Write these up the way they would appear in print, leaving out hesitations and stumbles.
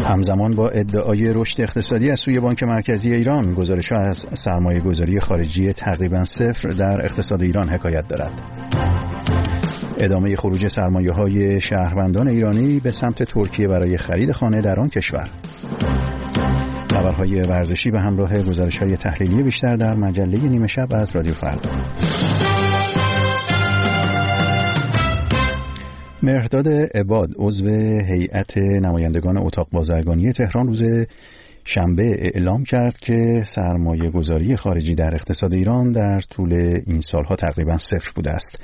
همزمان با ادعای رشد اقتصادی از سوی بانک مرکزی ایران، گزارش‌ها از سرمایه‌گذاری خارجی تقریباً صفر در اقتصاد ایران حکایت دارد. ادامه خروج سرمایه‌های شهروندان ایرانی به سمت ترکیه برای خرید خانه در آن کشور. خبرهای ورزشی به همراه گزارش‌های تحلیلی بیشتر در مجله نیمه شب از رادیو فردا. مهرداد عباد عضو هیئت نمایندگان اتاق بازرگانی تهران روز شنبه اعلام کرد که سرمایه گذاری خارجی در اقتصاد ایران در طول این سالها تقریبا صفر بوده است.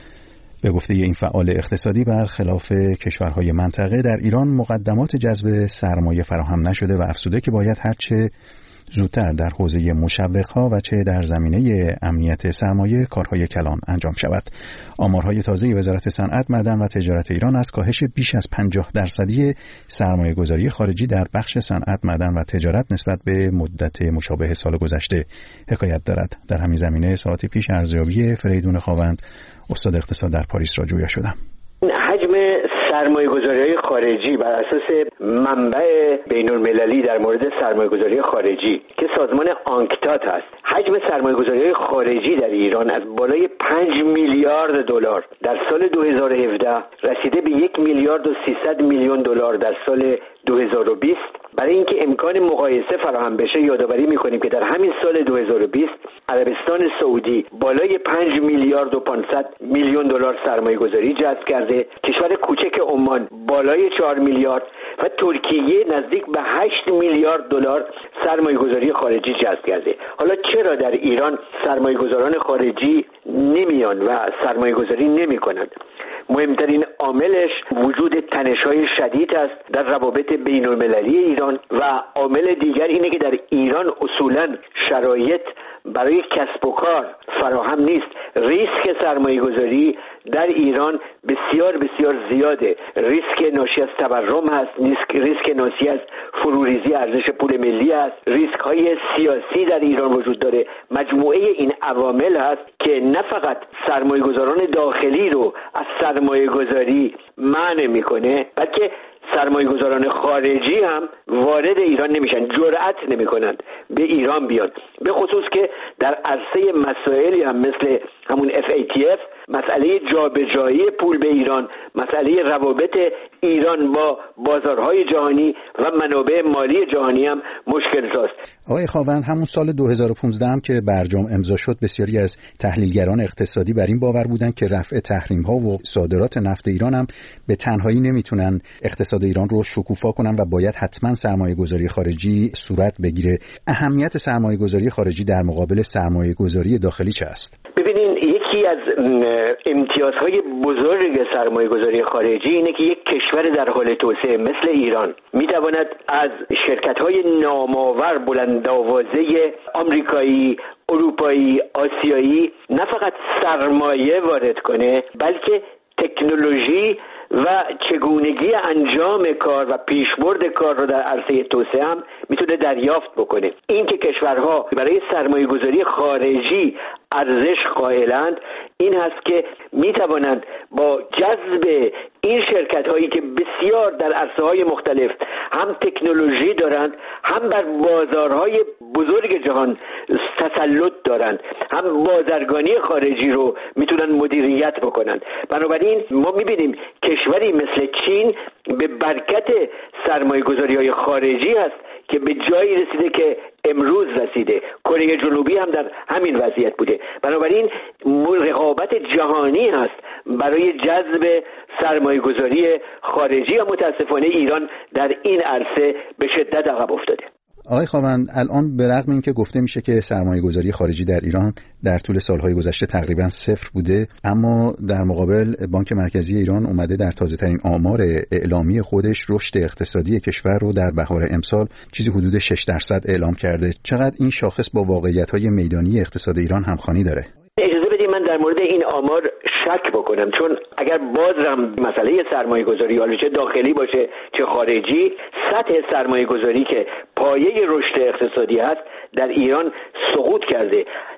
به گفته این فعال اقتصادی، برخلاف کشورهای منطقه در ایران مقدمات جذب سرمایه فراهم نشده و افزوده که باید هرچه زودتر در حوزه مشوق‌ها و چه در زمینه امنیت سرمایه کارهای کلان انجام شود. آمارهای تازه وزارت صنعت، معدن و تجارت ایران از کاهش بیش از 50% سرمایه‌گذاری خارجی در بخش صنعت، معدن و تجارت نسبت به مدت مشابه سال گذشته حکایت دارد. در همین زمینه ساعتی پیش ارزیابی فریدون خاوند، استاد اقتصاد در پاریس را جویا شدم. حجم سرمایه‌گذاری‌های خارجی بر اساس منبع بین‌المللی در مورد سرمایه‌گذاری خارجی که سازمان آنکتاد هست، حجم سرمایه‌گذاری‌های خارجی در ایران از بالای 5 میلیارد دلار در سال 2017 رسیده به 1 میلیارد و 300 میلیون دلار در سال 2020. برای اینکه امکان مقایسه فراهم بشه یادآوری می‌کنیم که در همین سال 2020 عربستان سعودی بالای 5 میلیارد و 500 میلیون دلار سرمایه‌گذاری جذب کرده، کشور کوچک عمان بالای 4 میلیارد و ترکیه نزدیک به 8 میلیارد دلار سرمایه‌گذاری خارجی جذب کرده. حالا چرا در ایران سرمایه‌گذاران خارجی نمیان و سرمایه‌گذاری نمی‌کنند؟ مهمترین عاملش وجود تنش‌های شدید است در روابط بین‌المللی ایران و عامل دیگر اینه که در ایران اصولاً شرایط برای کسب و کار فراهم نیست. ریسک سرمایه‌گذاری در ایران بسیار بسیار زیاده. ریسک ناشی از تورم هست، ریسک ناشی از فروریزی ارزش پول ملی است، ریسک‌های سیاسی در ایران وجود داره. مجموعه این عوامل هست که نه فقط سرمایه‌گذاران داخلی رو از سرمایه‌گذاری منع می‌کنه، بلکه سرمایه‌گذاران خارجی هم وارد ایران نمیشن، جرأت نمی‌کنند به ایران بیان، به خصوص که در عرصه مسائلی هم مثل همون FATF، مسئله جابجایی پول به ایران، مسئله روابط ایران با بازارهای جهانی و منابع مالی جهانی هم مشکل است. آقای خاوند، همون سال 2015 هم که برجام امضا شد، بسیاری از تحلیلگران اقتصادی بر این باور بودند که رفع تحریم‌ها و صادرات نفت ایران هم به تنهایی نمیتونن اقتصاد ایران رو شکوفا کنن و باید حتما سرمایه‌گذاری خارجی صورت بگیره. اهمیت سرمایه‌گذاری خارجی در مقابل سرمایه‌گذاری داخلی چه است؟ ببینین، یکی از امتیازهای بزرگ سرمایه‌گذاری خارجی اینه که یک کشور در حال توسعه مثل ایران میتواند از شرکت‌های نامآور بلندآوازه آمریکایی، اروپایی، آسیایی نه فقط سرمایه وارد کنه، بلکه تکنولوژی و چگونگی انجام کار و پیشبرد کار رو در عرصه توسعه هم میتونه دریافت بکنه. این که کشورها برای سرمایه‌گذاری خارجی ارزش قائلند این هست که میتوانند با جذب این شرکت هایی که بسیار در عرصه های مختلف هم تکنولوژی دارند، هم بر بازارهای بزرگ جهان تسلط دارند، هم بازرگانی خارجی رو میتونن مدیریت بکنند. بنابراین ما میبینیم کشوری مثل چین به برکت سرمایه‌گذاری های خارجی هست که به جایی رسیده که امروز رسیده. کره جنوبی هم در همین وضعیت بوده. بنابراین رقابت جهانی هست برای جذب سرمایه‌گذاری خارجی و متاسفانه ایران در این عرصه به شدت عقب افتاده. آقای خاوند، الان به رغم اینکه گفته میشه که سرمایه‌گذاری خارجی در ایران در طول سالهای گذشته تقریبا صفر بوده، اما در مقابل بانک مرکزی ایران اومده در تازه‌ترین آمار اعلامی خودش رشد اقتصادی کشور رو در بهار امسال چیزی حدود 6% اعلام کرده. چقدر این شاخص با واقعیت‌های میدانی اقتصاد ایران همخوانی داره؟ اجازه بدید من در مورد این آمار شک بکنم، چون اگر بازم مسئله سرمایه‌گذاری حالا چه داخلی باشه چه خارجی، سطح سرمایه‌گذاری که پایه رشد اقتصادی هست در ایران سقوط کرده.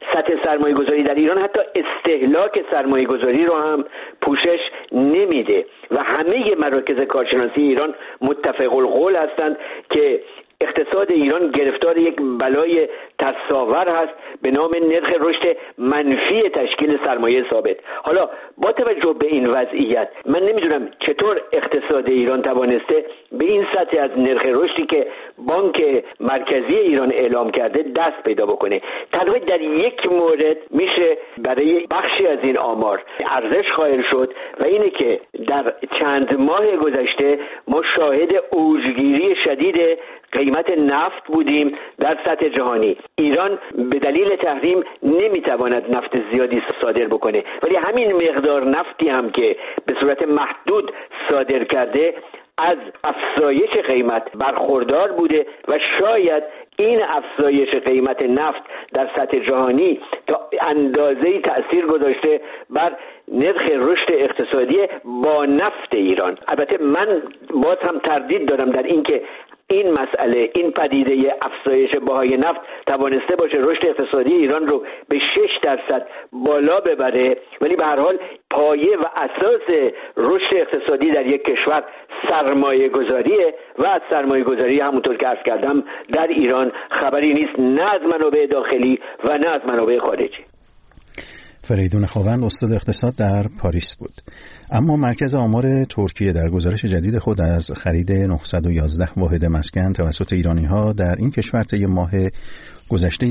سطح سرمایه گذاری در ایران حتی استهلاک سرمایه گذاری رو هم پوشش نمیده و همه مراکز کارشناسی ایران متفق القول هستند که اقتصاد ایران گرفتار یک بلای تصاور هست به نام نرخ رشد منفی تشکیل سرمایه ثابت. حالا با توجه به این وضعیت من نمیدونم چطور اقتصاد ایران توانسته به این سطح از نرخ رشدی که بانک مرکزی ایران اعلام کرده دست پیدا بکنه. تنها در یک مورد میشه برای بخشی از این آمار ارزش قائل شد و اینه که در چند ماه گذشته ما شاهد اوجگیری شدید قیمت نفت بودیم در سطح جهانی. ایران به دلیل تحریم نمیتواند نفت زیادی صادر بکنه، ولی همین مقدار نفتی هم که به صورت محدود صادر کرده از افزایش قیمت برخوردار بوده و شاید این افزایش قیمت نفت در سطح جهانی تا اندازه‌ای تأثیر گذاشته بر نرخ رشد اقتصادی با نفت ایران. البته من باز هم تردید دارم در این که این مسئله، این پدیده افزایش بهای نفت توانسته باشه رشد اقتصادی ایران رو به 6% بالا ببره، ولی به هر حال پایه و اساس رشد اقتصادی در یک کشور سرمایه گذاریه و از سرمایه گذاری همونطور که عرض کردم در ایران خبری نیست، نه از منابع داخلی و نه از منابع خارجی. فریدون خاوند استاد اقتصاد در پاریس بود. اما مرکز آمار ترکیه در گزارش جدید خود از خرید 911 واحد مسکن توسط ایرانی‌ها در این کشور طی ماه گذشته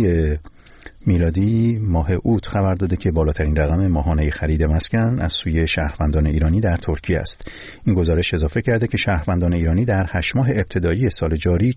میلادی ماه اوت خبر داده که بالاترین رقم ماهانه خرید مسکن از سوی شهروندان ایرانی در ترکیه است. این گزارش اضافه کرده که شهروندان ایرانی در 8 ماه ابتدایی سال جاری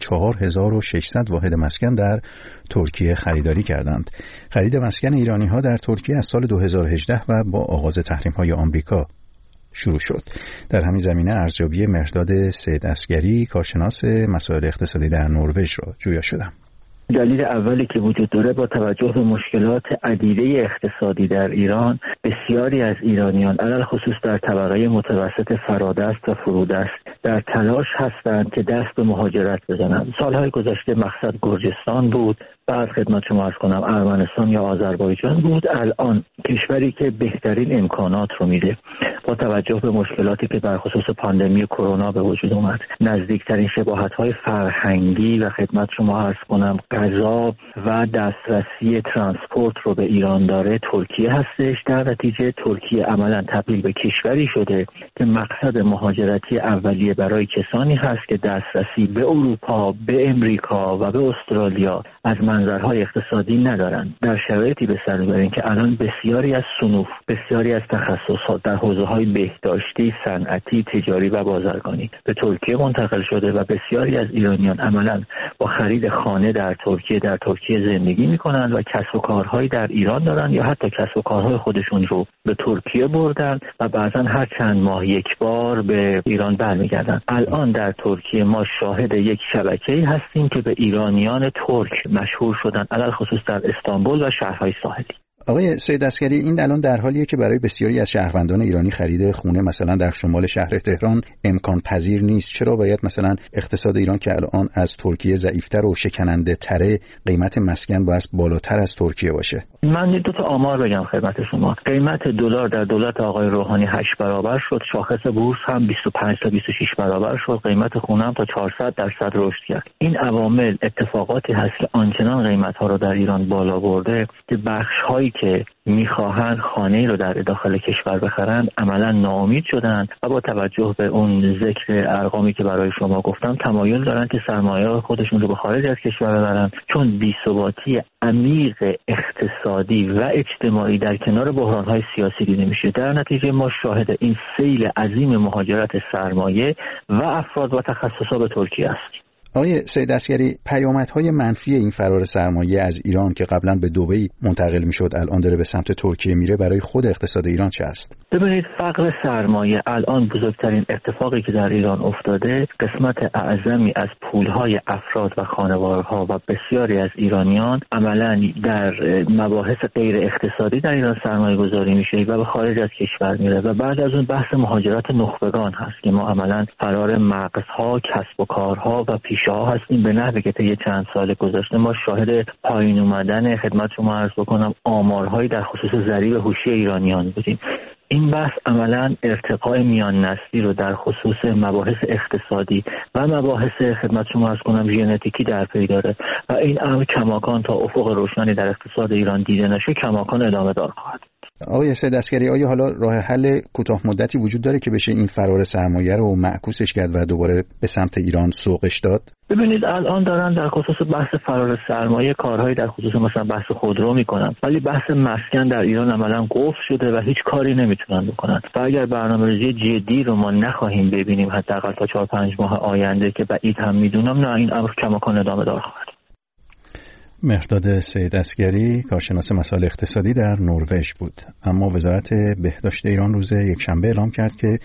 4600 واحد مسکن در ترکیه خریداری کردند. خرید مسکن ایرانی‌ها در ترکیه از سال 2018 و با آغاز تحریم‌های آمریکا شروع شد. در همین زمینه ارزیابی مهرداد سید عسگری کارشناس مسائل اقتصادی در نروژ را جویا شدم. دلیل اولی که وجود داره با توجه به مشکلات عدیده اقتصادی در ایران، بسیاری از ایرانیان علل خصوص در طبقه متوسط فرادست و فرودست در تلاش هستند که دست به مهاجرت بزنند. سالهای گذشته مقصد گرجستان بود، بعد خدمت شما عرض کنم ارمنستان یا آذربایجان بود، الان کشوری که بهترین امکانات رو میده با توجه به مشکلاتی که بر خصوص پاندمی کرونا به وجود اومد، نزدیکترین شباهت‌های فرهنگی و خدمت شما عرض کنم غذا و دسترسی ترانسپورت رو به ایران داره ترکیه هستش. در نتیجه ترکیه عملاً تبدیل به کشوری شده که مقصد مهاجرتی اولیه برای کسانی هست که دسترسی به اروپا، به امریکا و به استرالیا از منظرهای اقتصادی ندارند. در شرایطی به سر میبریم که الان بسیاری از صنوف، بسیاری از تخصصات در حوزه‌های بهداشتی، صنعتی، تجاری و بازرگانی به ترکیه منتقل شده و بسیاری از ایرانیان عملاً با خرید خانه در ترکیه زندگی میکنند و کسب و کارهایی در ایران دارن یا حتی کسب و کارهای خودشون رو به ترکیه بردن و بعضا هر چند ماه یک بار به ایران برمیگردن. الان در ترکیه ما شاهد یک شبکه‌ای هستیم که به ایرانیان ترک مشهور شدن، علل خصوص در استانبول و شهرهای ساحلی. آقای سید عسگری، این الان در حالیه که برای بسیاری از شهروندان ایرانی خرید خونه مثلا در شمال شهر تهران امکان پذیر نیست. چرا باید مثلا اقتصاد ایران که الان از ترکیه ضعیف‌تر و شکننده تره قیمت مسکن باید بالاتر از ترکیه باشه؟ من دو تا آمار بگم خدمت شما. قیمت دلار در دولت آقای روحانی 8 برابر شد، شاخص بورس هم 25 تا 26 برابر شد، قیمت خونه هم تا 400% رشد کرد. این عوامل اتفاقاتی هست که آنچنان قیمت‌ها رو در ایران بالا برده که بخش‌هایی که میخواهند خانه‌ای رو در داخل کشور بخرند عملا ناامید شدند و با توجه به اون ذکر ارقامی که برای شما گفتم تمایل دارند که سرمایه خودشون رو به خارج از کشور ببرند، چون بی‌ثباتی عمیق اقتصادی و اجتماعی در کنار بحران‌های سیاسی دیده میشه. در نتیجه ما شاهد این سیل عظیم مهاجرت سرمایه و افراد و تخصصات به ترکیه هستیم. آقای سید عسگری، پیامدهای منفی این فرار سرمایه از ایران که قبلا به دبی منتقل میشد الان داره به سمت ترکیه میره برای خود اقتصاد ایران چه است؟ ببینید، فقر سرمایه الان بزرگترین اتفاقی که در ایران افتاده، قسمت اعظمی از پولهای افراد و خانوارها و بسیاری از ایرانیان عملاً در مباحث غیر اقتصادی در ایران سرمایه گذاری میشه و به خارج از کشور میره و بعد از اون بحث مهاجرت نخبگان هست که ما عملاً فرار مغزها، کسب و کارها و پیشه ها هستیم به نحوی که طی چند سال گذشته ما شاهد پایین اومدن، خدمت شما عرض بکنم، آمارهایی در خصوص ضریب هوشی ایرانیان بودیم. این بحث عملاً ارتقاء میان نسلی رو در خصوص مباحث اقتصادی و مباحث خدمت شما عرض کنم ژنتیکی در پی داره و این امر کماکان تا افق روشنی در اقتصاد ایران دیده نشه کماکان ادامه دار خواهد. آقای سید عسگری، آیا حالا راه حل کوتاه مدتی وجود داره که بشه این فرار سرمایه رو معکوسش کرد و دوباره به سمت ایران سوقش داد؟ ببینید، الان دارن در خصوص بحث فرار سرمایه کارهایی در خصوص مثلا بحث خودرو میکنن، ولی بحث مسکن در ایران عملاً قفل شده و هیچ کاری نمیتونن بکنن و اگر برنامه‌ریزی جدی رو ما نخواهیم ببینیم حداقل تا 4-5 ماه آینده که بعید هم میدونم، نه این امر کماکان ادامه دار خواهد. مهرداد سید عسگری، کارشناس مسائل اقتصادی در نروژ بود. اما وزارت بهداشت ایران روز یکشنبه اعلام کرد که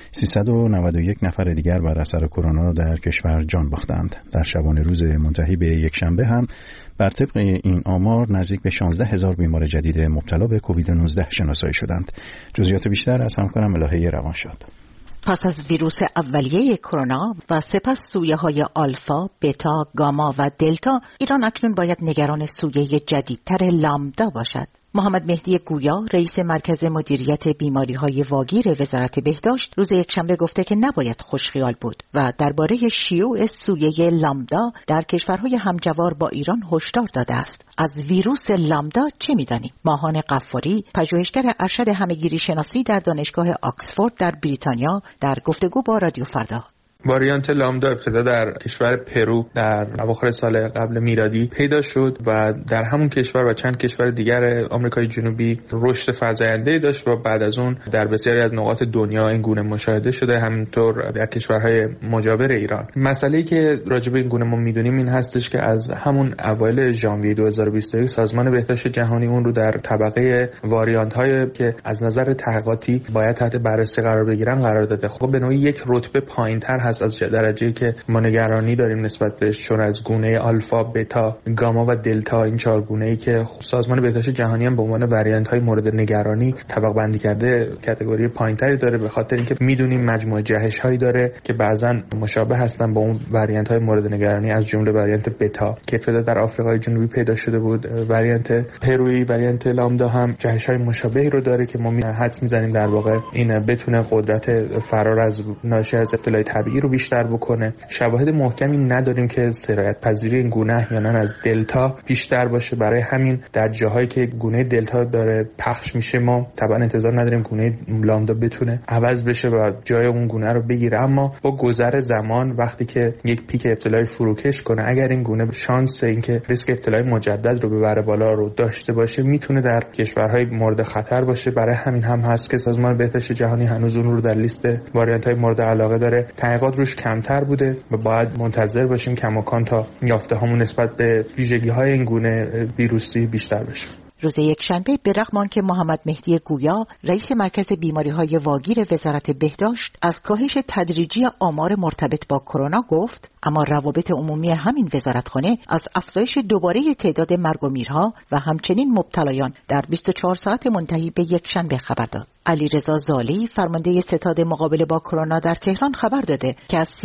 391 نفر دیگر بر اثر کرونا در کشور جان باختند. در شبانه روز منتهی به یکشنبه هم بر طبق این آمار نزدیک به 16,000 بیمار جدید مبتلا به کووید 19 شناسایی شدند. جزئیات بیشتر از همکارم الهه روانشاد. پس از ویروس اولیه کرونا و سپس سویه‌های آلفا، بتا، گاما و دلتا، ایران اکنون باید نگران سویه جدیدتر لامدا باشد. محمد مهدی گویا، رئیس مرکز مدیریت بیماری‌های واگیر وزارت بهداشت، روز یکشنبه گفته که نباید خوشخیال بود و درباره شیوع سویه لامدا در کشورهای همجوار با ایران هشدار داده است. از ویروس لامدا چه می‌دانیم؟ ماهان غفاری، پژوهشگر ارشد همه‌گیری شناسی در دانشگاه آکسفورد در بریتانیا، در گفتگو با رادیو فردا: واریانت لامدا ابتدا در کشور پرو در اواخر سال قبل میلادی پیدا شد و در همون کشور و چند کشور دیگر آمریکای جنوبی رشد فزاینده‌ای داشت و بعد از اون در بسیاری از نقاط دنیا این گونه مشاهده شده، همینطور در کشورهای مجاور ایران. مسئله‌ای که راجع به این گونه ما می‌دونیم این هستش که از همون اوایل ژانویه 2021 سازمان بهداشت جهانی اون رو در طبقه واریانت‌های که از نظر تحقیقاتی باید تحت بررسی قرار بگیرن قرار داده. خب به نوعی یک رتبه پایین‌تر هست از درجه‌ای که ما نگرانی داریم نسبت بهش، چون از گونه آلفا، بتا، گاما و دلتا، این 4 گونه‌ای که سازمان بهداشت جهانی هم به عنوان واریانت‌های مورد نگرانی طبقه بندی کرده کاتگوری پایین‌تری داره، به خاطر اینکه می‌دونیم مجموعه جهش‌هایی داره که بعضاً مشابه هستن با اون واریانت‌های مورد نگرانی، از جمله واریانت بتا که ابتدا در آفریقای جنوبی پیدا شده بود. واریانت پرویی، واریانت لامدا هم جهش‌های مشابهی رو داره که ما حدس می‌زنیم در واقع این بتونه قدرت فرار از ناشی از ابتلای طبیعی رو بیشتر بکنه. شواهد محکمی نداریم که سرایت پذیری این گونه احیانا از دلتا بیشتر باشه، برای همین در جاهایی که گونه دلتا داره پخش میشه ما طبعا انتظار نداریم گونه لامدا بتونه عوض بشه و جای اون گونه رو بگیره. اما با گذر زمان وقتی که یک پیک ابتلای فروکش کنه، اگر این گونه شانس اینکه ریسک ابتلای مجدد رو ببره بالا رو داشته باشه، میتونه در کشورهای مورد خطر باشه. برای همین هم هست که سازمان بهداشت جهانی هنوز اون رو در لیست واریانت‌های مورد علاقه داره. تحقیقات روش کمتر بوده و باید منتظر باشیم کماکان تا یافته همون نسبت به ویژگی‌های این گونه ویروسی بیشتر بشه. روز یکشنبه به رغم آنکه محمد مهدی گویا، رئیس مرکز بیماری‌های واگیر وزارت بهداشت، از کاهش تدریجی آمار مرتبط با کرونا گفت، اما روابط عمومی همین وزارتخانه از افزایش دوباره تعداد مرگ و میرها و همچنین مبتلایان در 24 ساعت منتهی به یکشنبه خبر داد. علیرضا زالی، فرمانده ستاد مقابله با کرونا در تهران، خبر داده که از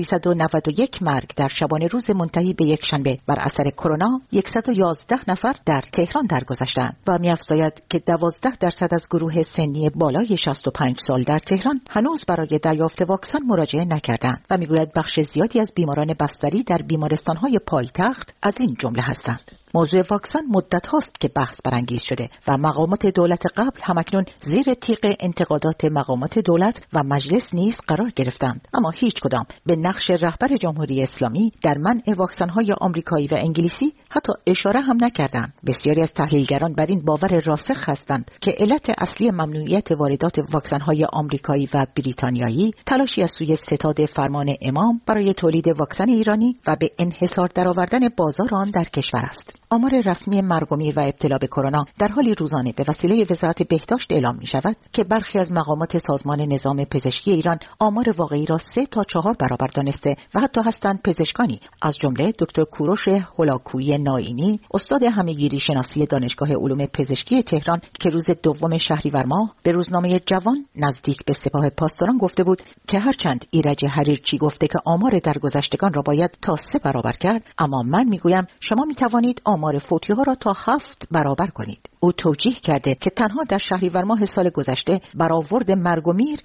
391 مرگ در شبانه روز منتهی به یکشنبه بر اثر کرونا، 111 نفر در تهران درگذشتند و می‌افزاید که 12% از گروه سنی بالای 65 سال در تهران هنوز برای دریافت واکسن مراجعه نکردند و میگوید بخش زیادی از بیماران بستری در بیمارستان‌های پایتخت از این جمله هستند. موضوع واکسن مدت هاست که بحث برانگیز شده و مقامات دولت قبل همکنون زیر تیغ انتقادات مقامات دولت و مجلس نیز قرار گرفتند، اما هیچ کدام به نقش رهبر جمهوری اسلامی در منع واکسن‌های آمریکایی و انگلیسی حتی اشاره هم نکردند. بسیاری از تحلیلگران بر این باور راسخ هستند که علت اصلی ممنوعیت واردات واکسن‌های آمریکایی و بریتانیایی تلاشی از سوی ستاد فرمان امام برای تولید واکسن ایرانی و به انحصار درآوردن بازار آن در کشور است. آمار رسمی مرگ و میر و ابتلا به کرونا در حالی روزانه به وسیله وزارت بهداشت اعلام می شود که برخی از مقامات سازمان نظام پزشکی ایران آمار واقعی را 3 تا 4 برابر دانسته و حتی هستند پزشکانی از جمله دکتر کوروش هولاکویی نائینی، استاد همه‌گیری شناسی دانشگاه علوم پزشکی تهران که روز 2 شهریور ماه به روزنامه جوان نزدیک به سپاه پاسداران گفته بود که هرچند ایرج حریرچی گفته که آمار درگذشتگان را باید تا 3 برابر کرد، اما من میگویم شما میتوانید آمار فوتی‌ها را تا 7 برابر کنید. او توجیه کرده که تنها در شهریور ماه سال گذشته برآورد مرگ و میر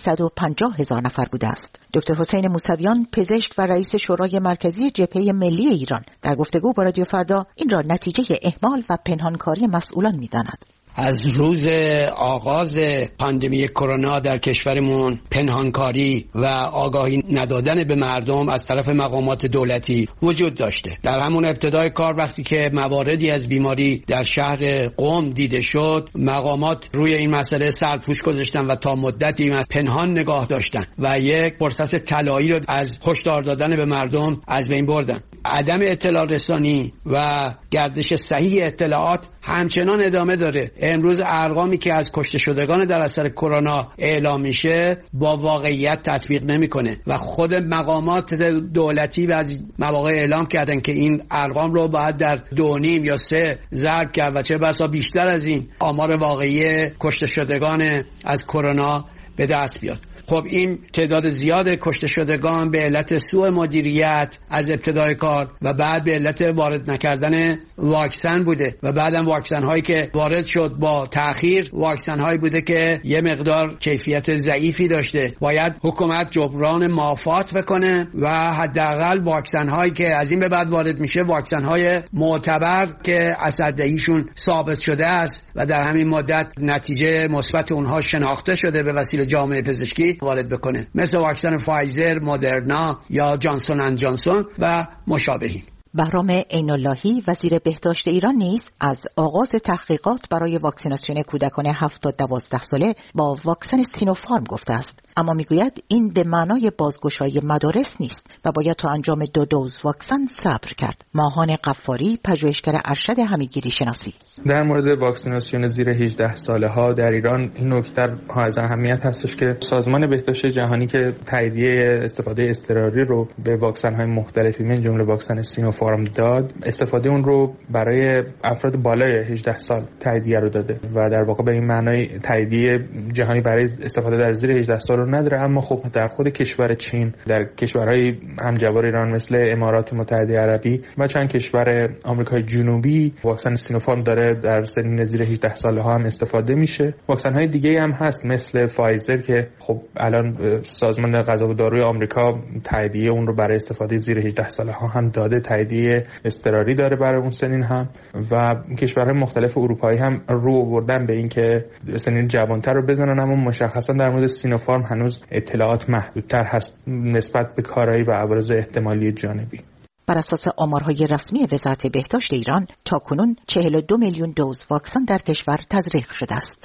350,000 نفر بوده است. دکتر حسین موسویان، پزشک و رئیس شورای مرکزی جبهه ملی ایران، در گفتگو با رادیو فردا این را نتیجه اهمال و پنهانکاری مسئولان می‌داند. از روز آغاز پاندمی کرونا در کشورمون پنهانکاری و آگاهی ندادن به مردم از طرف مقامات دولتی وجود داشته. در همون ابتدای کار وقتی که مواردی از بیماری در شهر قم دیده شد، مقامات روی این مسئله سرپوش گذاشتن و تا مدتی از پنهان نگاه داشتن و یک فرصت طلایی رو از هشدار دادن به مردم از بین بردن. عدم اطلاع رسانی و گردش صحیح اطلاعات همچنان ادامه داره. امروز ارقامی که از کشته شدگان در اثر کرونا اعلام میشه با واقعیت تطبیق نمیکنه و خود مقامات دولتی از مواقع اعلام کردن که این ارقام رو باید در 2.5 یا 3 ضرب کرد و چه بسا بیشتر از این آمار واقعی کشته شدگان از کرونا به دست بیاد. خب این تعداد زیاد کشته شدگان به علت سوء مدیریت از ابتدای کار و بعد به علت وارد نکردن واکسن بوده و بعدم واکسن هایی که وارد شد با تأخیر واکسن هایی بوده که یه مقدار کیفیت ضعیفی داشته. باید حکومت جبران مافات بکنه و حداقل واکسن هایی که از این به بعد وارد میشه واکسن های معتبر که اثردهیشون ثابت شده است و در همین مدت نتیجه مثبت اونها شناخته شده به وسیله جامعه پزشکی وارد بکنه، مثل واکسن فایزر، مدرنا یا جانسون اند جانسون و مشابهین. بهرام عین‌اللهی وزیر بهداشت ایران نیز از آغاز تحقیقات برای واکسیناسیون کودکان 7 تا 12 ساله با واکسن سینوفارم گفته است، اما میگوید این به معنای بازگشایی مدارس نیست و باید تا انجام 2 دوز واکسن صبر کرد. ماهان قفاری، پژوهشگر ارشد همه‌گیری شناسی: در مورد واکسیناسیون زیر 18 ساله ها در ایران این نکته از اهمیت هستش که سازمان بهداشت جهانی که تاییدیه استفاده اضطراری رو به واکسن های مختلفی من جمله واکسن سینوفارم داد، استفاده اون رو برای افراد بالای 18 سال تاییدیه رو داده و در واقع به این معنای تاییدیه جهانی برای استفاده در زیر 18 سال رو نداره. اما خب در خود کشور چین، در کشورهای همجوار ایران مثل امارات متحده عربی و چند کشور آمریکای جنوبی واکسن سینوفارم داره در سنین زیر 18 ساله ها هم استفاده میشه. واکسن های دیگه هم هست مثل فایزر که خب الان سازمان غذا و داروی آمریکا تاییدیه اون رو برای استفاده زیر 18 ساله ها هم داده، تاییدیه اضطراری داره برای اون سنین هم و کشورهای مختلف اروپایی هم رو آوردن به این که سنین جوانتر رو بزنن، اما مشخصا در مورد سینوفارم هنوز اطلاعات محدودتر هست نسبت به کارایی و عوارض احتمالی جانبی. بر اساس آمارهای رسمی وزارت بهداشت ایران تاکنون 42 میلیون دوز واکسن در کشور تزریق شده است.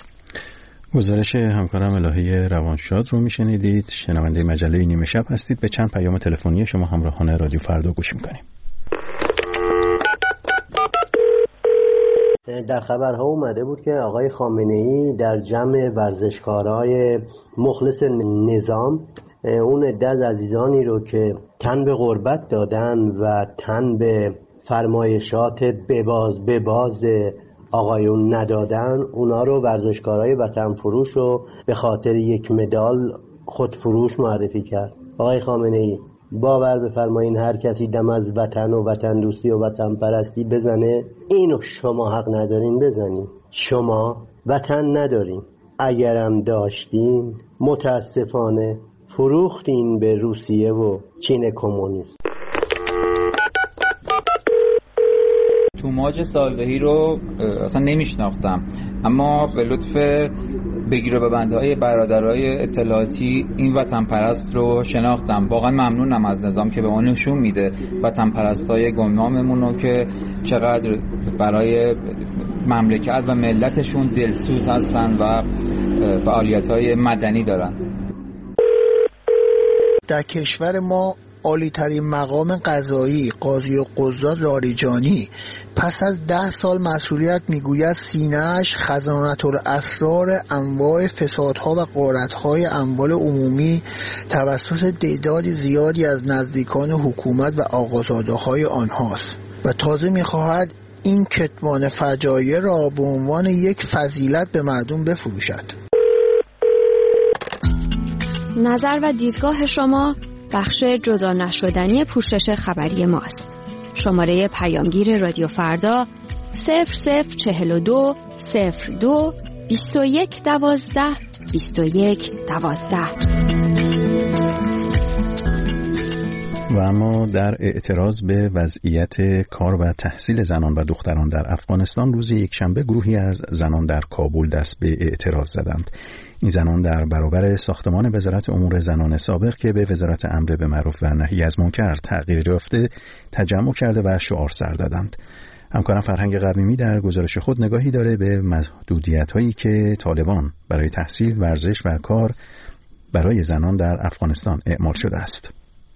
گزارش همکارم الهی روانشاد رو میشنیدید. شنونده مجله نیمه شب هستید. به چند پیام تلفنی شما همراهان رادیو فردا گوش میکنیم. در خبرها اومده بود که آقای خامنه‌ای در جمع ورزشکارای مخلص نظام اون عده از عزیزانی رو که تن به غربت دادن و تن به فرمایشات بباز آقایون ندادن، اونا رو ورزشکارای وطن فروش رو به خاطر یک مدال خودفروش معرفی کرد. آقای خامنه‌ای باور بفرمایین هر کسی دم از وطن و وطن دوستی و وطن پرستی بزنه، اینو شما حق ندارین بزنین. شما وطن ندارین، اگرم داشتین متاسفانه فروختین به روسیه و چین کمونیست. توماج سالبهی رو اصلا نمیشناختم، اما به لطف بگیر و ببندهای برادرای اطلاعاتی این وطن پرست رو شناختم. واقعا ممنونم از نظام که به ما نشون میده وطن پرستای گمناممون رو که چقدر برای مملکت و ملتشون دلسوز هستن و فعالیت‌های مدنی دارن. در کشور ما عالی‌ترین مقام قضایی قاضی القضات لاریجانی پس از 10 سال مسئولیت میگوید سینه‌اش خزانةالاسرار انواع فسادها و غارت‌های اموال عمومی توسط تعداد زیادی از نزدیکان حکومت و آقازاده‌های آنهاست و تازه می‌خواهد این کتمان فجایع را به عنوان یک فضیلت به مردم بفروشد. نظر و دیدگاه شما بخش جدا نشدنی پوشش خبری ماست. شماره پیامگیر رادیو فردا 0042 02 21 12 21 12. و اما در اعتراض به وضعیت کار و تحصیل زنان و دختران در افغانستان روز یکشنبه گروهی از زنان در کابل دست به اعتراض زدند. این زنان در برابر ساختمان وزارت امور زنان سابق که به وزارت امر بالمعروف و نهی از منکر تغییر یافته تجمع کرده و شعار سر دادند. همکارم فرهنگ قویمی در گزارش خود نگاهی داره به محدودیت‌هایی که طالبان برای تحصیل، ورزش و کار برای زنان در افغانستان اعمال شده است.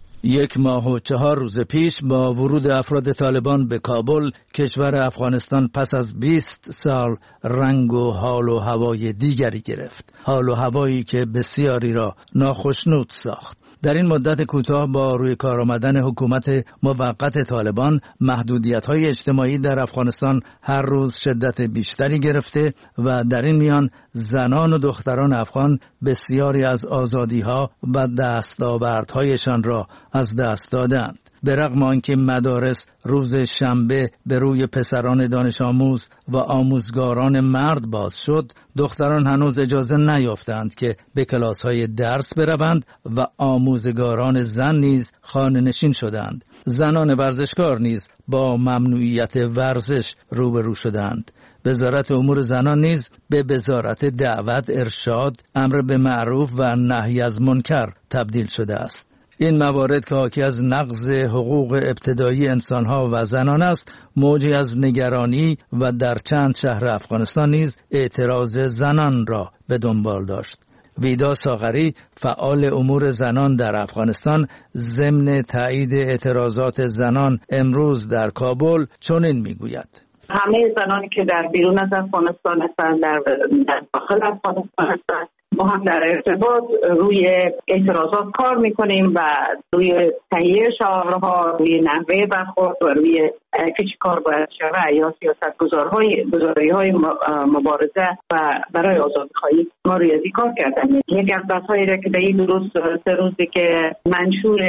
1 ماه و 4 روز پیش با ورود افراد طالبان به کابل، کشور افغانستان پس از 20 سال رنگ و حال و هوای دیگری گرفت. حال و هوایی که بسیاری را ناخشنود ساخت. در این مدت کوتاه با روی کار آمدن حکومت موقت طالبان، محدودیت‌های اجتماعی در افغانستان هر روز شدت بیشتری گرفته و در این میان زنان و دختران افغان بسیاری از آزادی‌ها و دستاوردهایشان را از دست دادند. به رغم آنکه مدارس روز شنبه به روی پسران دانش آموز و آموزگاران مرد باز شد، دختران هنوز اجازه نیافتند که به کلاس‌های درس بروند و آموزگاران زن نیز خانه نشین شدند. زنان ورزشکار نیز با ممنوعیت ورزش روبرو شدند. وزارت امور زنان نیز به وزارت دعوت، ارشاد، امر به معروف و نهی از منکر تبدیل شده است. این موارد که حاکی از نقض حقوق ابتدایی انسانها و زنان است، موجی از نگرانی و در چند شهر افغانستان نیز اعتراض زنان را به دنبال داشت. ویدا ساغری، فعال امور زنان در افغانستان، ضمن تایید اعتراضات زنان امروز در کابل چنین میگوید: همه زنانی که در بیرون از افغانستان هستند، در داخل افغانستان هستند، ما هم در ارتباط روی اعتراضات کار میکنیم و روی تهیه شعارها، روی نحوه برخورد و روی که چه کار باید شود یا سیاستگذاری‌های مبارزه و برای آزادی‌خواهی ما روی ازی کار کردن. یک از بحث‌هایی را که در این سه روزی که منشور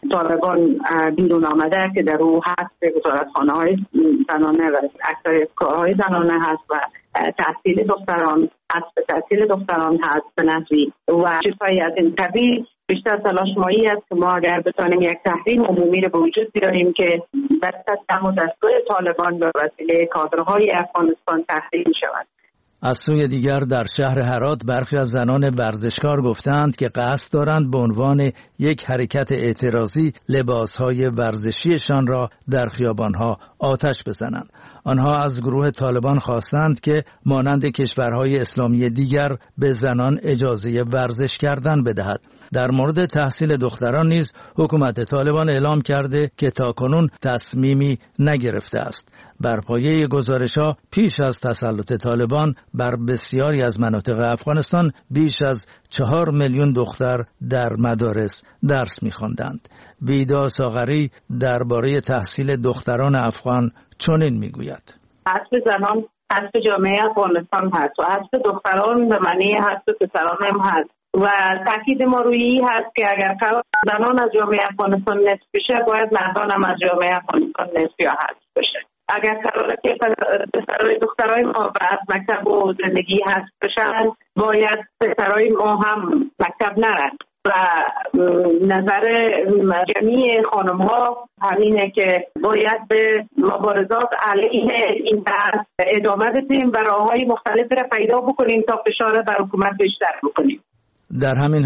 طالبان بیرون آمده که در او هست وزارتخانه‌های زنانه و اکثر کارهای زنانه هست و تحصیل دختران هست به نحوی و چیزهایی از این قبیل، بیشتر تلاش مایی است که ما اگر بتانیم یک تحریم عمومی رو به وجود بیاریم که دست و دستگاه طالبان به وسیله کادرهای افغانستان تحریم شود. از سوی دیگر در شهر هرات برخی از زنان ورزشکار گفتند که قصد دارند به عنوان یک حرکت اعتراضی لباسهای ورزشیشان را در خیابانها آتش بزنند. آنها از گروه طالبان خواستند که مانند کشورهای اسلامی دیگر به زنان اجازه ورزش کردن بدهد. در مورد تحصیل دختران نیز حکومت طالبان اعلام کرده که تاکنون تصمیمی نگرفته است. بر پایه گزارش‌ها پیش از تسلط طالبان بر بسیاری از مناطق افغانستان بیش از 4 میلیون دختر در مدارس درس می‌خواندند. ویدا ساغری درباره تحصیل دختران افغان چنین میگوید: حسب زنان حسب جامعه افغانستان هست و حسب دختران به معنی حسب پسران هم هست و تاکید ما روی این هست که اگر زنان از جامعه افغانستان نصف بشه، باید مردان هم از جامعه افغانستان نصف یا حذف بشه. اگر قراره که پسرای دخترای ما از مکتب و زندگی حذف بشن، باید پسرای ما هم مکتب نرن و نظر جمعی خانم ها همینه که باید به مبارزات علیه این بحث ادامه بدیم و راههای مختلف را پیدا بکنیم تا فشار بر حکومت بیشتر بکنیم. در همین حال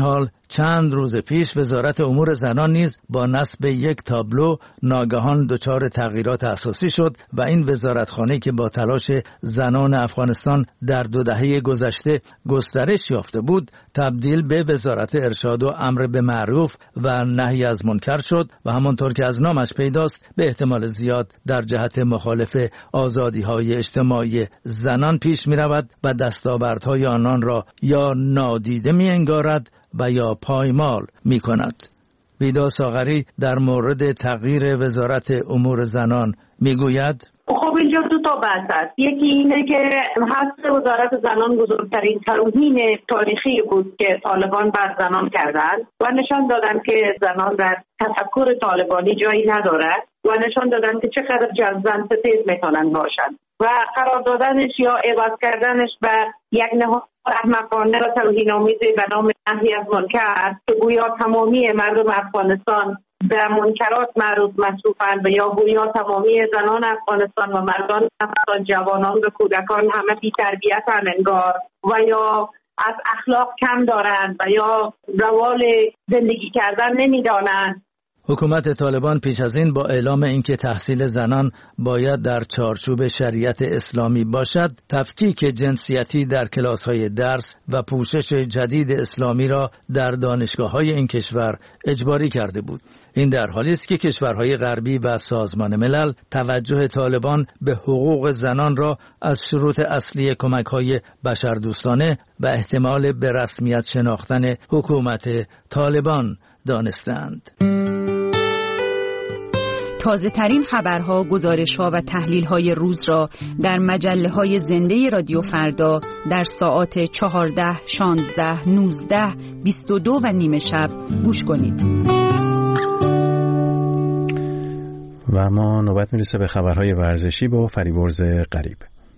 چند روز پیش وزارت امور زنان نیز با نصب یک تابلو ناگهان دچار تغییرات اساسی شد و این وزارتخانه که با تلاش زنان افغانستان در 2 دهه گذشته گسترش یافته بود تبدیل به وزارت ارشاد و امر به معروف و نهی از منکر شد و همانطور که از نامش پیداست به احتمال زیاد در جهت مخالف آزادی‌های اجتماعی زنان پیش می‌رود و دستاوردهای آنان را یا نادیده می‌انگارد و یا پایمال می‌کند. ویدا ساغری در مورد تغییر وزارت امور زنان می‌گوید: خب اینجا 2 تا بحث هست. یکی اینه که حذف وزارت زنان بزرگترین توهین تاریخی بود که طالبان بر زنان کردند و نشان دادن که زنان در تفکر طالبانی جایی ندارد و نشان دادن که چقدر زن ستیز میتونن باشند و قرار دادنش یا عوض کردنش به یک نهاد احمقانه و توهین‌آمیز به نام نهی از منکر که گویا تمامی مردم افغانستان به منکرات معروف مصروفند و یا گویا تمامی زنان افغانستان و مردان افغانستان، جوانان و کودکان همه بی تربیتن انگار و یا از اخلاق کم دارند و یا روال زندگی کردن نمیدانند. حکومت طالبان پیش از این با اعلام اینکه تحصیل زنان باید در چارچوب شریعت اسلامی باشد، تفکیک جنسیتی در کلاس‌های درس و پوشش جدید اسلامی را در دانشگاه‌های این کشور اجباری کرده بود. این در حالی است که کشورهای غربی و سازمان ملل توجه طالبان به حقوق زنان را از شروط اصلی کمک‌های بشردوستانه و احتمال به رسمیت شناختن حکومت طالبان دانستند. تازه ترین خبرها، گزارش‌ها و تحلیل‌های روز را در مجله‌های زنده رادیو فردا در ساعات 14، 16، 19، 22 و نیم شب گوش کنید. و ما نوبت میرسه به خبرهای ورزشی با فریبرز غریب.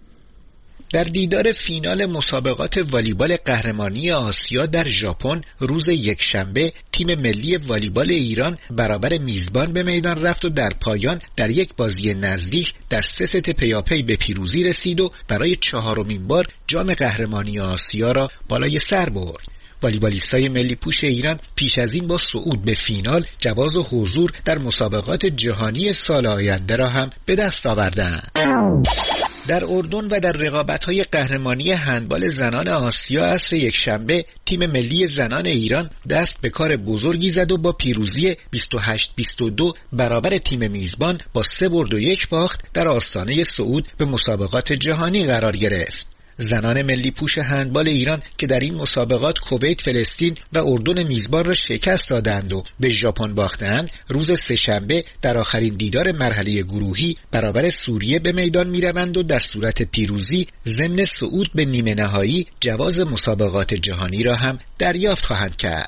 در دیدار فینال مسابقات والیبال قهرمانی آسیا در ژاپن روز یکشنبه تیم ملی والیبال ایران برابر میزبان به میدان رفت و در پایان در یک بازی نزدیک در 3 ست پیاپی به پیروزی رسید و برای 4مین بار جام قهرمانی آسیا را بالای سر برد. والیبالیستای ملی پوش ایران پیش از این با صعود به فینال جواز حضور در مسابقات جهانی سال آینده را هم به دست آوردند. در اردن و در رقابت‌های قهرمانی هندبال زنان آسیا عصر یکشنبه تیم ملی زنان ایران دست به کار بزرگی زد و با پیروزی 28-22 برابر تیم میزبان با 3 برد و 1 باخت در آستانه صعود به مسابقات جهانی قرار گرفت. زنان ملی پوش هندبال ایران که در این مسابقات کویت، فلسطین و اردن میزبان را شکست دادند و به ژاپن باختند، روز سه‌شنبه در آخرین دیدار مرحله گروهی برابر سوریه به میدان میروند و در صورت پیروزی ضمن صعود به نیمه نهایی جواز مسابقات جهانی را هم دریافت خواهند کرد.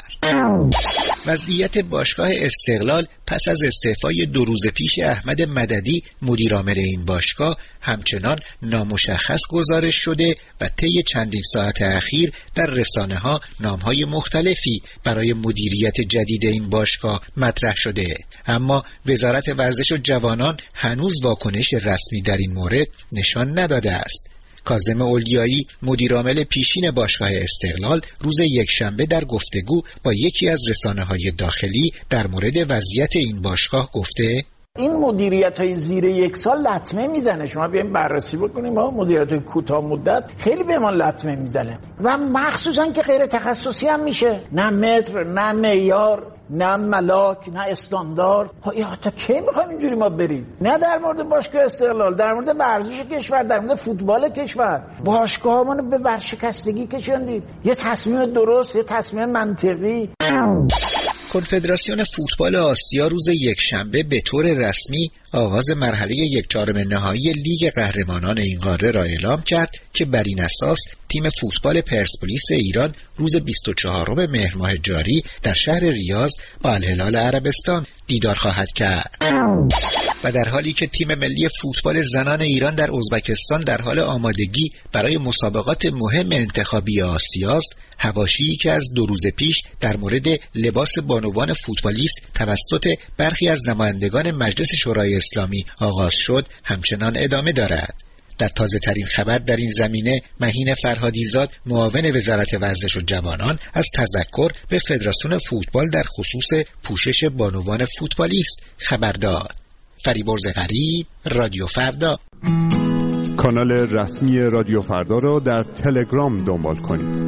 وضعیت باشگاه استقلال پس از استعفای 2 روز پیش احمد مددی مدیرعامل این باشگاه همچنان نامشخص گزارش شده و طی چندین ساعت اخیر در رسانه‌ها نام‌های مختلفی برای مدیریت جدید این باشگاه مطرح شده، اما وزارت ورزش و جوانان هنوز واکنش رسمی در این مورد نشان نداده است. کاظم اولیایی مدیرعامل پیشین باشگاه استقلال روز یکشنبه در گفتگو با یکی از رسانه‌های داخلی در مورد وضعیت این باشگاه گفته: این مدیریت‌های زیر 1 سال لطمه میزنه. شما بیایم بررسی بکنیم، ما مدیریت‌های کوتاه مدت خیلی به ما لطمه میزنه و مخصوصا که غیر تخصصی هم میشه، نه متر، نه معیار، نه ملاک، نه استاندارد. تا کی میخوایم اینجوری ما بریم؟ نه در مورد باشگاه استقلال، در مورد ورزش کشور، در مورد فوتبال کشور. باشگاهمون به ورشکستگی کشوندید. یه تصمیم درست، یه تصمیم منطقی. کنفدراسیون فوتبال آسیا روز یکشنبه به طور رسمی آغاز مرحله 1/4 نهایی لیگ قهرمانان این قاره را اعلام کرد که بر این اساس تیم فوتبال پرسپولیس ایران روز 24 مهر ماه جاری در شهر ریاض با الهلال عربستان دیدار خواهد کرد. و در حالی که تیم ملی فوتبال زنان ایران در ازبکستان در حال آمادگی برای مسابقات مهم انتخابی آسیاست، حواشی که از 2 روز پیش در مورد لباس بانوان فوتبالیست توسط برخی از نمایندگان مجلس شورای اسلامی آغاز شد همچنان ادامه دارد. در تازه ترین خبر در این زمینه مهین فرهادیزاد معاون وزارت ورزش و جوانان از تذکر به فدراسیون فوتبال در خصوص پوشش بانوان فوتبالیست خبر داد. فریبرز غریب، رادیو فردا. کانال رسمی رادیو فردا را در تلگرام دنبال کنید.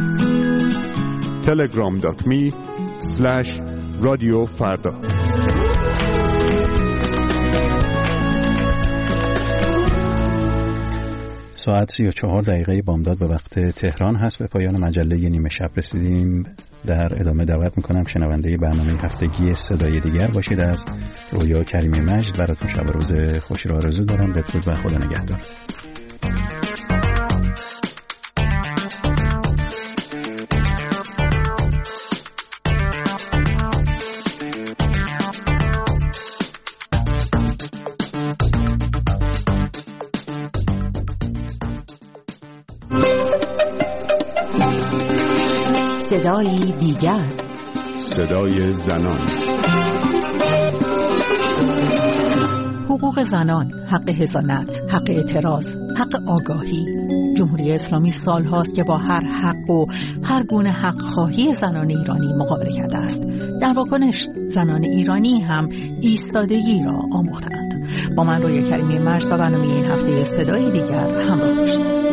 telegram.me/رادیو فردا. ساعت 34 دقیقه بامداد به وقت تهران هست. به پایان مجله نیمه شب رسیدیم. در ادامه دعوت میکنم شنونده برنامه هفتگی صدای دیگر باشید. از رویا کریمی مجد براتون شب روز خوشی را آرزو دارم. بدرود و خدا نگهدار. صدای دیگر، صدای زنان. حقوق زنان، حق حضانت، حق اعتراض، حق آگاهی. جمهوری اسلامی سال هاست که با هر حق و هر گونه حق خواهی زنان ایرانی مقابله کرده است. در واکنش زنان ایرانی هم ایستادگی را آموختند. با من رویا کریمی مجد و برنامه این هفته صدای دیگر همراه باشید.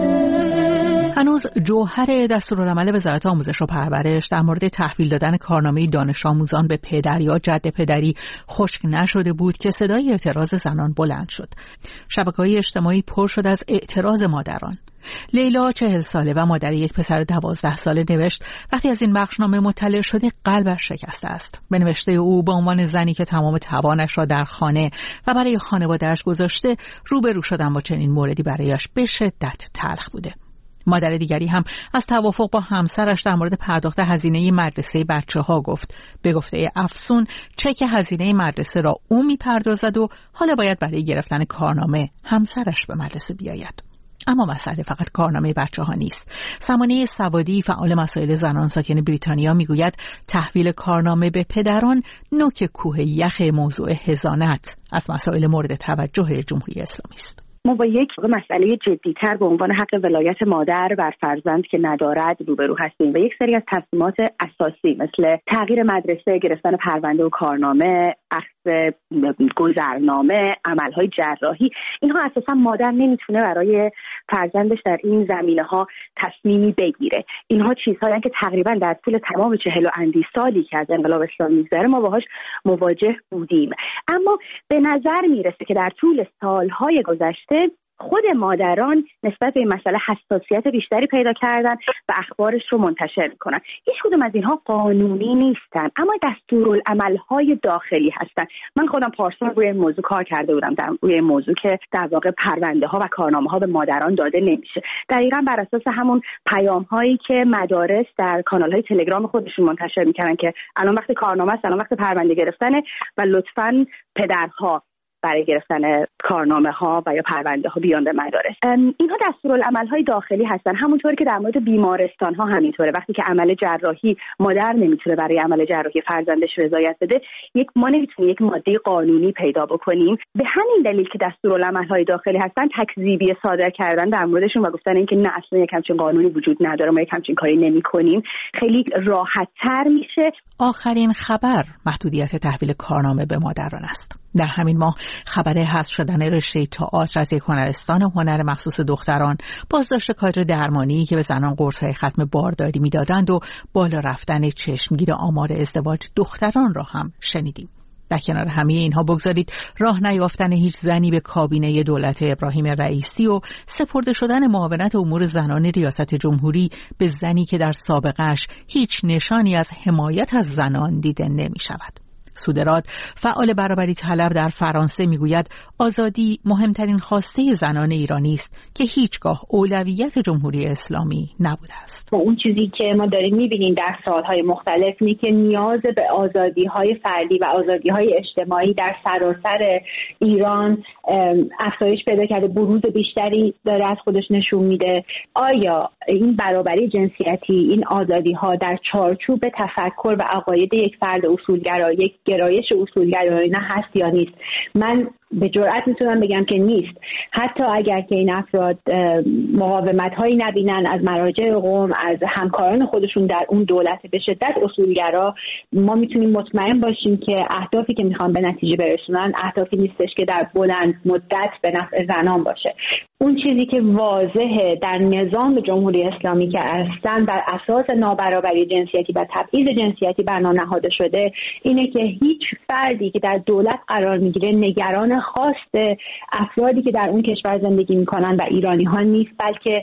هنوز جوهر دستورالعمل وزارت آموزش و پرورش در مورد تحویل دادن کارنامه دانش آموزان به پدر یا جد پدری خشک نشده بود که صدای اعتراض زنان بلند شد. شبکه‌های اجتماعی پر شد از اعتراض مادران. لیلا 40 ساله و مادر یک پسر 12 ساله نوشت وقتی از این بخشنامه مطلع شده قلبش شکسته است. به نوشته او به عنوان زنی که تمام توانش را در خانه و برای خانواده‌اش گذاشته روبرو شدن با چنین موردی برایش به شدت تلخ بوده. مادر دیگری هم از توافق با همسرش در مورد پرداخت هزینه مدرسه بچه‌ها گفت. به گفته افسون چک هزینه مدرسه را او می‌پردازد و حالا باید برای گرفتن کارنامه همسرش به مدرسه بیاید. اما مسئله فقط کارنامه بچه‌ها نیست. سمانه سوادی فعال مسائل زنان ساکن بریتانیا میگوید تحویل کارنامه به پدران نوک کوه یخ موضوع حضانت از مسائل مورد توجه جمهوری اسلامی است. ما با یک مسئله جدی‌تر به عنوان حق ولایت مادر بر فرزند که ندارد روبرو هستیم و یک سری از تصمیمات اساسی مثل تغییر مدرسه، گرفتن پرونده و کارنامه، اخذ گذرنامه، عملهای جراحی، اینها اساسا مادر نمیتونه برای فرزندش در این زمینه‌ها تصمیمی بگیره. اینها چیزهایی که تقریبا در طول تمام 40 و اندی سالی که از انقلاب اسلامی می‌گذره ما باهاش مواجه بودیم. اما به نظر میرسه که در طول سالهای گذشته خود مادران نسبت به این مسئله حساسیت بیشتری پیدا کردن و اخبارش رو منتشر میکنن. هیچ کدوم از اینها قانونی نیستن اما دستورالعمل‌های داخلی هستن. من خودم پارسال روی این موضوع کار کرده بودم، روی این موضوع که در واقع پرونده ها و کارنامه ها به مادران داده نمیشه. دقیقاً بر اساس همون پیام هایی که مدارس در کانال های تلگرام خودشون منتشر میکنن که الان وقت کارنامه است، الان وقت پرونده گرفتنه و لطفاً پدرها برای گرفتن کارنامه ها و یا پرونده ها بیان به مدارس. اینها دستورالعمل‌های داخلی هستن. همونطور که در مورد بیمارستان ها همینطوره. وقتی که عمل جراحی مادر نمیتونه برای عمل جراحی فرزندش رضایت بده، ما نمیتونیم یک ماده قانونی پیدا بکنیم. به همین دلیل که دستورالعمل‌های داخلی هستن تکذیبی صادر کردن در موردشون و گفتن اینکه نه اصلا یک همچین قانونی وجود نداره، ما یک همچین کاری نمی‌کنیم، خیلی راحت‌تر میشه. آخرین خبر محدودیت تحویل کارنامه به مادران است. در همین ماه خبر حذف شدن رشته تئاتر از یک هنرستان هنر مخصوص دختران، بازداشت کادر درمانی که به زنان قرص‌های ختم بارداری میدادند و بالا رفتن چشمگیر آمار ازدواج دختران را هم شنیدیم. در کنار همه اینها بگذارید راه نیافتن هیچ زنی به کابینه دولت ابراهیم رئیسی و سپرده شدن معاونت امور زنان ریاست جمهوری به زنی که در سابقه‌اش هیچ نشانی از حمایت از زنان دیده نمی شود. سودراد فعال برابری طلب در فرانسه میگوید آزادی مهمترین خواسته زنان ایرانی است که هیچگاه اولویت جمهوری اسلامی نبوده است. اون چیزی که ما داریم میبینیم در سالهای مختلف اینه که نیاز به آزادی‌های فردی و آزادی‌های اجتماعی در سراسر ایران افزایش پیدا کرده، بروز بیشتری داره از خودش نشون میده. آیا این برابری جنسیتی، این آزادی‌ها در چارچوب تفکر و عقاید یک فرد اصولگرا، یک گرایش اصولگرایانه هست یا نیست؟ من به جرئت میتونم بگم که نیست. حتی اگر که این افراد مقاومت هایی نبینن از مراجع قوم، از همکاران خودشون در اون دولت به شدت اصولگرا، ما میتونیم مطمئن باشیم که اهدافی که میخوان به نتیجه برسونن اهدافی نیستش که در بلند مدت به نفع زنان باشه. اون چیزی که واضحه در نظام جمهوری اسلامی که اصلا بر اساس نابرابری جنسیتی و تبعیض جنسیتی بنا نهاده شده اینه که هیچ فردی که در دولت قرار میگیره نگران خواست افرادی که در اون کشور زندگی میکنن و ایرانی ها نیست، بلکه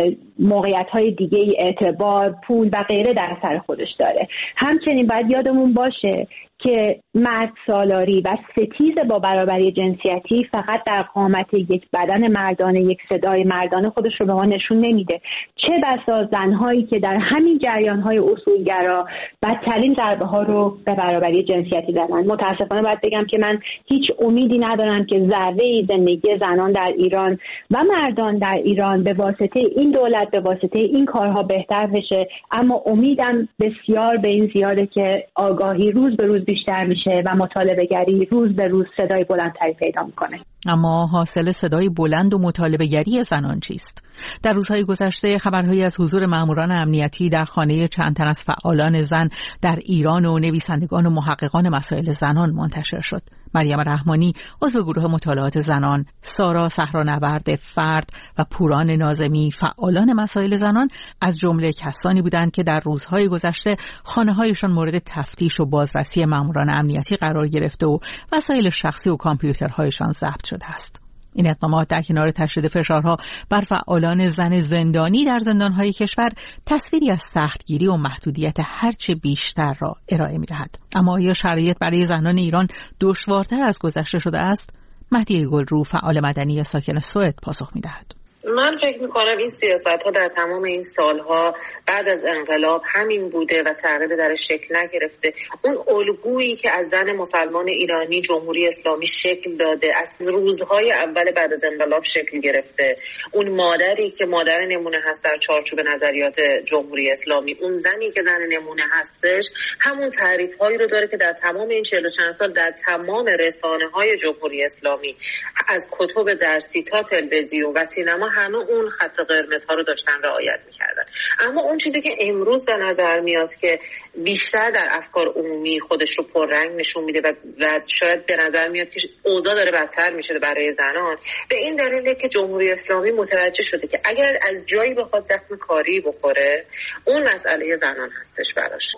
موقعیت های دیگه، اعتبار، پول و غیره در سر خودش داره. همچنین باید یادمون باشه که مرد سالاری و ستیز با برابری جنسیتی فقط در قامت یک بدن مردانه، یک صدای مردانه خودش رو به ما نشون نمیده. چه بسا زنهایی که در همین جریان‌های اصولگرا بدترین ضربه ها رو به برابری جنسیتی زدن. متاسفانه باید بگم که من هیچ امیدی ندارم که ذره زندگی زنان در ایران و مردان در ایران به واسطه این دولت، به واسطه این کارها بهتر بشه، اما امیدم بسیار به این زیاده که آگاهی روز به روز بیشتر میشه و مطالبه گری روز به روز صدای بلندتری پیدا میکنه. اما حاصل صدای بلند و مطالبه گری زنان چیست؟ در روزهای گذشته خبرهایی از حضور ماموران امنیتی در خانه چند تن از فعالان زن در ایران و نویسندگان و محققان مسائل زنان منتشر شد. مریم رحمانی عضو گروه مطالعات زنان، سارا صحرانورد فرد و پوران ناظمی فعالان مسائل زنان از جمله کسانی بودند که در روزهای گذشته خانه‌هایشان مورد تفتیش و بازرسی ماموران امنیتی قرار گرفته و وسایل شخصی و کامپیوترهایشان ضبط شده است. این اقدامات در کنار تشدید فشارها بر فعالان زن زندانی در زندانهای کشور تصویری از سختگیری و محدودیت هرچه بیشتر را ارائه می‌دهد. اما آیا شرایط برای زنان ایران دشوارتر از گذشته شده است؟ مهدیه گلرو فعال مدنی ساکن سوئد پاسخ می‌دهد. من فکر میکنم این سیاست‌ها در تمام این سالها بعد از انقلاب همین بوده و تغییر درش شکل نگرفته. اون الگویی که از زن مسلمان ایرانی جمهوری اسلامی شکل داده از روزهای اول بعد از انقلاب شکل گرفته، اون مادری که مادر نمونه هست در چارچوب نظریات جمهوری اسلامی، اون زنی که زن نمونه هستش، همون تعریف‌هایی رو داره که در تمام این 40 چند سال در تمام رسانه‌های جمهوری اسلامی از کتب درسی تا تلویزیون و سینما همه اون خط قرمزها رو داشتن رعایت می‌کردن. اما اون چیزی که امروز به نظر میاد که بیشتر در افکار عمومی خودش رو پررنگ نشون میده و شاید به نظر میاد که اوضاع داره بدتر میشه برای زنان، به این دلیله که جمهوری اسلامی متوجه شده که اگر از جایی بخواد زخم کاری بخوره، اون مسئله زنان هستش براش.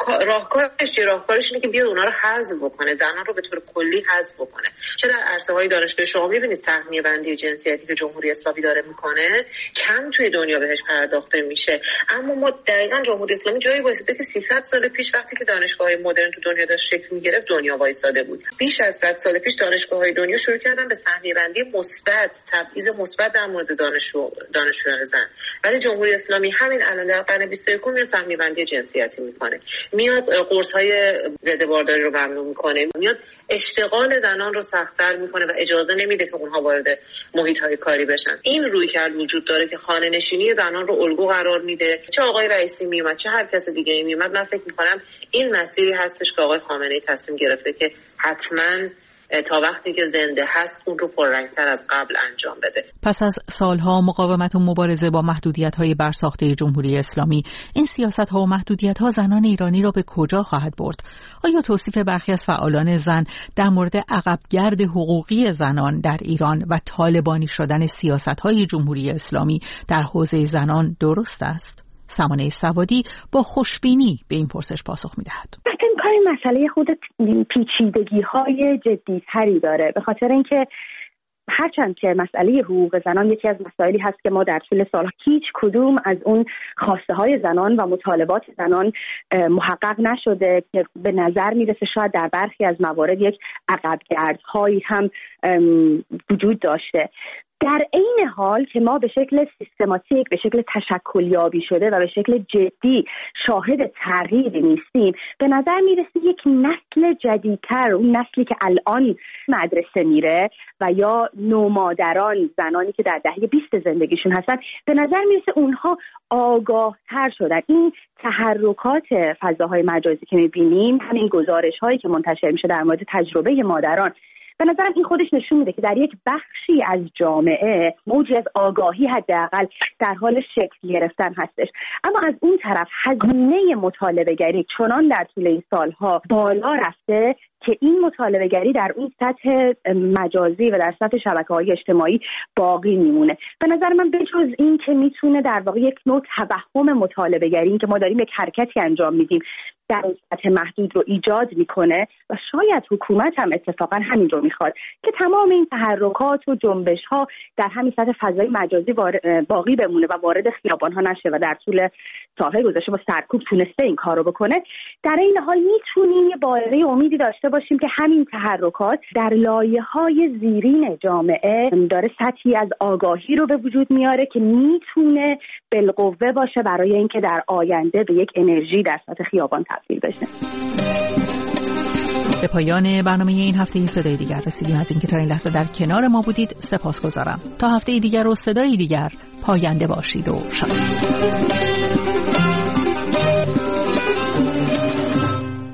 راهکارش اینه که بیاد اونها رو حذف بکنه، زنان رو به طور کلی حذف بکنه. چه در عرصه‌های دانشگاه شما می‌بینید سهمیه بندی جنسیتی که جمهوری اسلامی داره میکنه کم توی دنیا بهش پرداخته میشه، اما ما دقیقاً جمهوری اسلامی جایی وایساده که 300 سال پیش وقتی که دانشگاه‌های مدرن تو دنیا داشت شکل می‌گرفت دنیا وایساده بود. بیش از 100 سال پیش دانشگاه‌های دنیا شروع کردن به سهمیه بندی مثبت، تبعیض مثبت در مورد دانشجویان زن، ولی جمهوری اسلامی همین الان در قرن 21 میاد سهمیه بندی جنسیتی میکنه، میاد قرص‌های ضد بارداری رو ممنوع میکنه، میاد اشتغال زنان رو سخت‌تر میکنه و اجازه نمیده که اونها وارد محیط‌های کاری بشن. این رویکرد وجود داره که خانه نشینی زنان رو الگو قرار میده. چه آقای رئیسی میومد چه هر کس دیگه ای میومد، من فکر میکنم این مسیری هستش که آقای خامنه‌ای تصمیم گرفته که حتما تا وقتی که زنده هست اون رو پررنگتر از قبل انجام بده. پس از سالها مقاومت و مبارزه با محدودیت‌های برساخته جمهوری اسلامی، این سیاست‌ها و محدودیت‌ها زنان ایرانی را به کجا خواهد برد؟ آیا توصیف برخی از فعالان زن در مورد عقبگرد حقوقی زنان در ایران و طالبانی شدن سیاست‌های جمهوری اسلامی در حوزه زنان درست است؟ سمانه سوادی با خوشبینی به این پرسش پاسخ می‌دهد. این مسئله خود پیچیدگی‌های جدی‌تری داره، به خاطر اینکه هرچند که مسئله حقوق زنان یکی از مسائلی هست که ما در طول سال‌ها هیچ کدوم از اون خواسته‌های زنان و مطالبات زنان محقق نشده که به نظر میرسه شاید در برخی از موارد یک عقبگردهایی هم وجود داشته. در عین حال که ما به شکل سیستماتیک، به شکل تشکلیابی شده و به شکل جدی شاهد تغییری نیستیم، به نظر میرسه یک نسل جدیدتر، اون نسلی که الان مدرسه میره و یا نومادران، زنانی که در دهه 20 زندگیشون هستن، به نظر میرسه اونها آگاهتر شدن. این تحرکات فضاهای مجازی که میبینیم، همین گزارش هایی که منتشر میشه در مورد تجربه مادران به نظرم این خودش نشون میده که در یک بخشی از جامعه موجی از آگاهی حداقل در حال شکل گرفتن هستش. اما از اون طرف هزینه مطالبه‌گری چنان در طول این سالها بالا رفته که این مطالبه‌گری در اون سطح مجازی و در سطح شبکه‌های اجتماعی باقی میمونه. به نظر من بجز این که میتونه در واقع یک نوع توهم مطالبه‌گری، این که ما داریم یک حرکتی انجام میدیم در سطح محدود رو ایجاد میکنه و شاید حکومت هم اتفاقا همین رو میخواد که تمام این تحرکات و جنبش‌ها در همین سطح فضای مجازی باقی بمونه و وارد خیابان‌ها نشه و در طول سال‌های گذشته با سرکوب تونسته این کارو بکنه. در این حال میتونیم یه بارقه امیدی داشته باشیم که همین تحرکات در لایه‌های زیرین جامعه داره سطحی از آگاهی رو به وجود میاره که میتونه بالقوه باشه برای اینکه در آینده به یک انرژی در سطح خیابان تبدیل بشه. به پایان برنامه این هفته صدای دیگر رسیدیم. از اینکه تا این لحظه در کنار ما بودید سپاسگزارم. تا هفته دیگر و صدای دیگر پاینده باشید و شاد.